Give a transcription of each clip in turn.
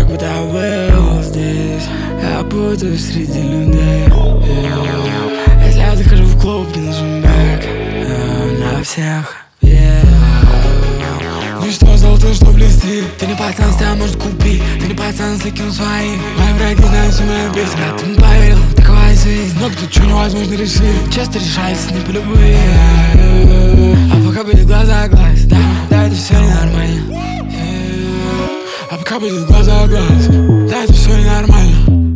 будто я был здесь. Я путаюсь среди людей. Если я захожу в клуб, мне нужен бэк на всех. Ну что, золото, что блестит? Ты не пацан, тебя может купить. Ты не пацан, закинул свои. Мои враги знают все мои песни. Ты не поверил, такова жизнь. Но кто что невозможно решить. Часто решается не по любви. А пока будет глаза глаз, да, это все ненормально. А пока будет глаза глаз, да, это все ненормально.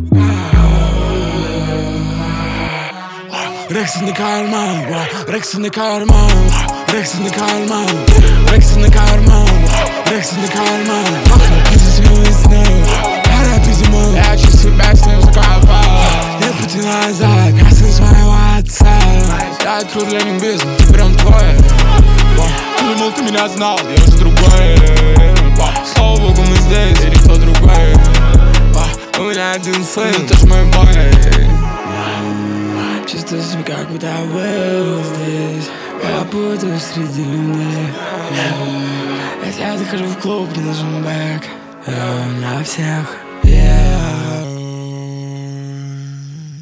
Рексы на карман, рексы на карман, рексы на карман, рексы на карман, рексы на карман. Пиздец весны, рэп зимой. Я чувствую себя с ним закопал. Нет пути назад, я сын своего отца. Я открыл для них бизнес, ты прям твой. Ты думал, ты меня знал, я уже другой. Слава богу, мы здесь, и никто другой. У меня один сын, ты ж мой бой. Чувствую себя, как будто я был здесь. Я путаюсь среди людей. Если я захожу в клуб, мне нужен бэк на всех.